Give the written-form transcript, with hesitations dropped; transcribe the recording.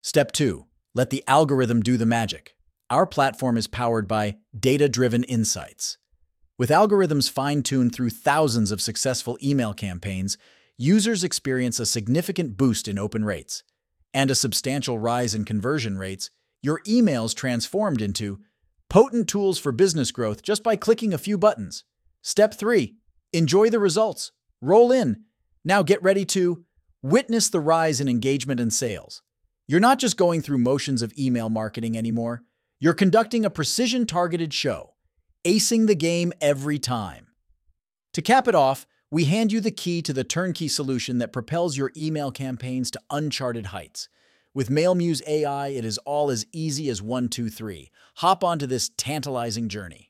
Step 2. Let the algorithm do the magic. Our platform is powered by data-driven insights. With algorithms fine-tuned through thousands of successful email campaigns, users experience a significant boost in open rates and a substantial rise in conversion rates. Your emails transformed into potent tools for business growth just by clicking a few buttons. Step 3. Enjoy the results. Roll in. Now get ready to witness the rise in engagement and sales. You're not just going through motions of email marketing anymore. You're conducting a precision-targeted show, acing the game every time. To cap it off, we hand you the key to the turnkey solution that propels your email campaigns to uncharted heights. With MailMuse AI, it is all as easy as 1, 2, 3. Hop onto this tantalizing journey.